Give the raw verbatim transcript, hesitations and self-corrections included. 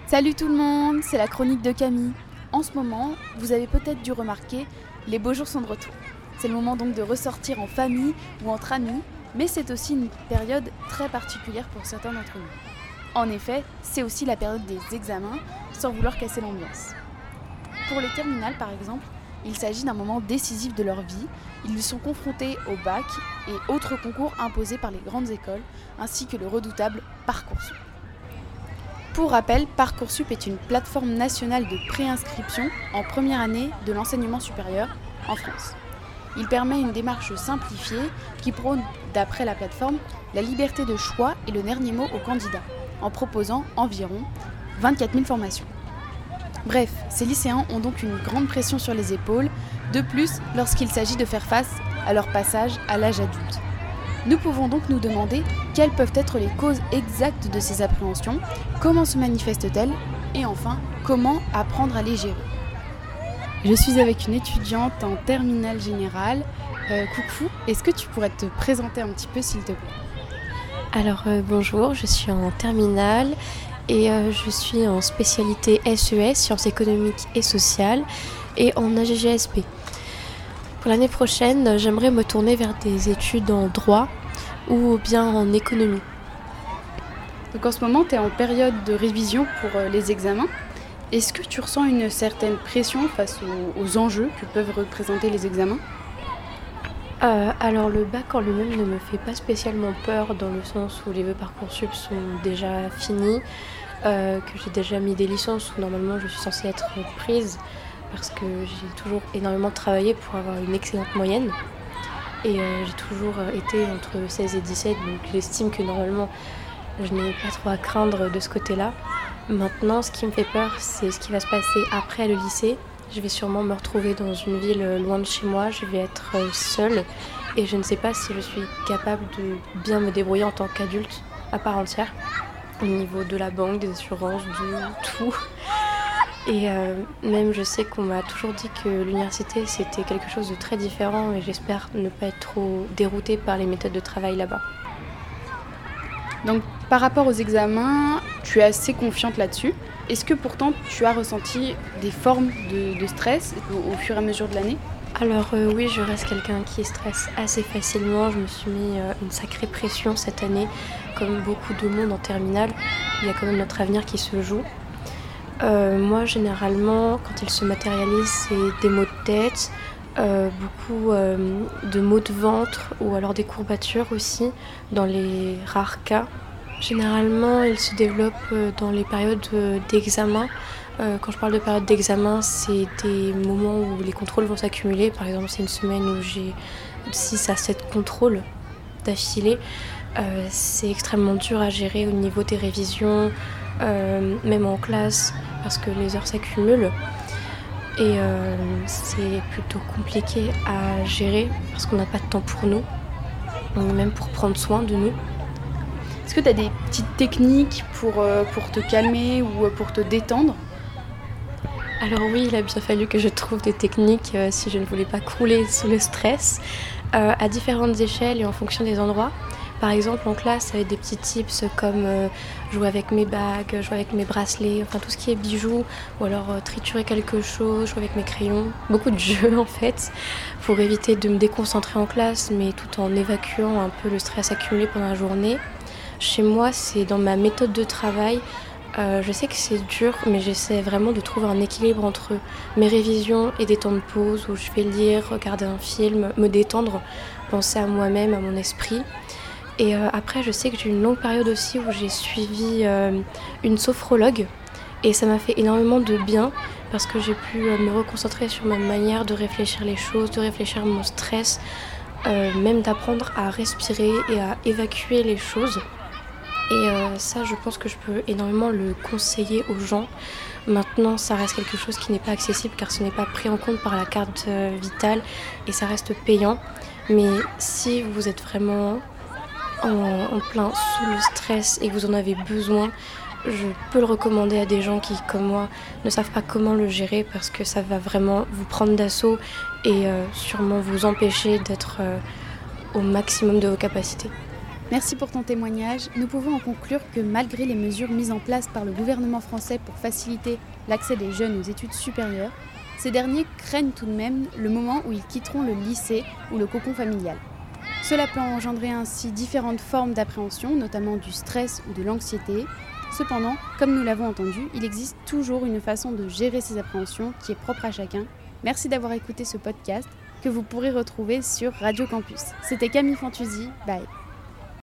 Salut tout le monde, c'est la chronique de Camille. En ce moment, vous avez peut-être dû remarquer, les beaux jours sont de retour. C'est le moment donc de ressortir en famille ou entre amis, mais c'est aussi une période très particulière pour certains d'entre nous. En effet, c'est aussi la période des examens, sans vouloir casser l'ambiance. Pour les terminales par exemple, il s'agit d'un moment décisif de leur vie. Ils sont confrontés au bac et autres concours imposés par les grandes écoles, ainsi que le redoutable Parcoursup. Pour rappel, Parcoursup est une plateforme nationale de préinscription en première année de l'enseignement supérieur en France. Il permet une démarche simplifiée qui prône, d'après la plateforme, la liberté de choix et le dernier mot aux candidats, en proposant environ vingt-quatre mille formations. Bref, ces lycéens ont donc une grande pression sur les épaules, de plus lorsqu'il s'agit de faire face à leur passage à l'âge adulte. Nous pouvons donc nous demander quelles peuvent être les causes exactes de ces appréhensions, comment se manifestent-elles et enfin, comment apprendre à les gérer. Je suis avec une étudiante en terminale générale. Euh, coucou, est-ce que tu pourrais te présenter un petit peu s'il te plaît ? Alors euh, bonjour, je suis en terminale et euh, je suis en spécialité S E S, sciences économiques et sociales, et en A G G S P. Pour l'année prochaine, j'aimerais me tourner vers des études en droit ou bien en économie. Donc en ce moment, tu es en période de révision pour euh, les examens. Est-ce que tu ressens une certaine pression face aux, aux enjeux que peuvent représenter les examens ? Euh, alors le bac en lui-même ne me fait pas spécialement peur dans le sens où les vœux Parcoursup sont déjà finis, euh, que j'ai déjà mis des licences où normalement je suis censée être prise parce que j'ai toujours énormément travaillé pour avoir une excellente moyenne et euh, j'ai toujours été entre seize et dix-sept, donc j'estime que normalement je n'ai pas trop à craindre de ce côté-là. Maintenant, ce qui me fait peur, c'est ce qui va se passer après le lycée. Je vais sûrement me retrouver dans une ville loin de chez moi, je vais être seule et je ne sais pas si je suis capable de bien me débrouiller en tant qu'adulte à part entière au niveau de la banque, des assurances, de tout. Et euh, même je sais qu'on m'a toujours dit que l'université c'était quelque chose de très différent et j'espère ne pas être trop déroutée par les méthodes de travail là-bas. Donc par rapport aux examens, tu es assez confiante là-dessus. Est-ce que pourtant tu as ressenti des formes de, de stress au, au fur et à mesure de l'année ? Alors euh, oui, je reste quelqu'un qui stresse assez facilement. Je me suis mis euh, une sacrée pression cette année, comme beaucoup de monde en terminale. Il y a quand même notre avenir qui se joue. Euh, moi, généralement, quand il se matérialise, c'est des maux de tête, euh, beaucoup euh, de maux de ventre ou alors des courbatures aussi, dans les rares cas. Généralement, il se développe dans les périodes d'examen. Euh, quand je parle de période d'examen, c'est des moments où les contrôles vont s'accumuler. Par exemple, c'est une semaine où j'ai six à sept contrôles d'affilée. Euh, c'est extrêmement dur à gérer au niveau des révisions, euh, même en classe, parce que les heures s'accumulent. Et euh, c'est plutôt compliqué à gérer, parce qu'on n'a pas de temps pour nous, même pour prendre soin de nous. Est-ce que tu as des petites techniques pour, euh, pour te calmer ou pour te détendre ? Alors oui, il a bien fallu que je trouve des techniques euh, si je ne voulais pas crouler sous le stress, euh, à différentes échelles et en fonction des endroits. Par exemple, en classe, avec des petits tips comme euh, jouer avec mes bagues, jouer avec mes bracelets, enfin tout ce qui est bijoux, ou alors euh, triturer quelque chose, jouer avec mes crayons. Beaucoup de jeux en fait, pour éviter de me déconcentrer en classe, mais tout en évacuant un peu le stress accumulé pendant la journée. Chez moi, c'est dans ma méthode de travail. Euh, je sais que c'est dur, mais j'essaie vraiment de trouver un équilibre entre mes révisions et des temps de pause où je vais lire, regarder un film, me détendre, penser à moi-même, à mon esprit. Et euh, après, je sais que j'ai eu une longue période aussi où j'ai suivi euh, une sophrologue et ça m'a fait énormément de bien parce que j'ai pu euh, me reconcentrer sur ma manière de réfléchir les choses, de réfléchir mon stress, euh, même d'apprendre à respirer et à évacuer les choses. Et euh, ça, je pense que je peux énormément le conseiller aux gens. Maintenant, ça reste quelque chose qui n'est pas accessible car ce n'est pas pris en compte par la carte euh, vitale et ça reste payant. Mais si vous êtes vraiment en, en plein sous le stress et que vous en avez besoin, je peux le recommander à des gens qui, comme moi, ne savent pas comment le gérer parce que ça va vraiment vous prendre d'assaut et euh, sûrement vous empêcher d'être euh, au maximum de vos capacités. Merci pour ton témoignage. Nous pouvons en conclure que malgré les mesures mises en place par le gouvernement français pour faciliter l'accès des jeunes aux études supérieures, ces derniers craignent tout de même le moment où ils quitteront le lycée ou le cocon familial. Cela peut engendrer ainsi différentes formes d'appréhension, notamment du stress ou de l'anxiété. Cependant, comme nous l'avons entendu, il existe toujours une façon de gérer ces appréhensions qui est propre à chacun. Merci d'avoir écouté ce podcast que vous pourrez retrouver sur Radio Campus. C'était Camille Fantuzzi, bye.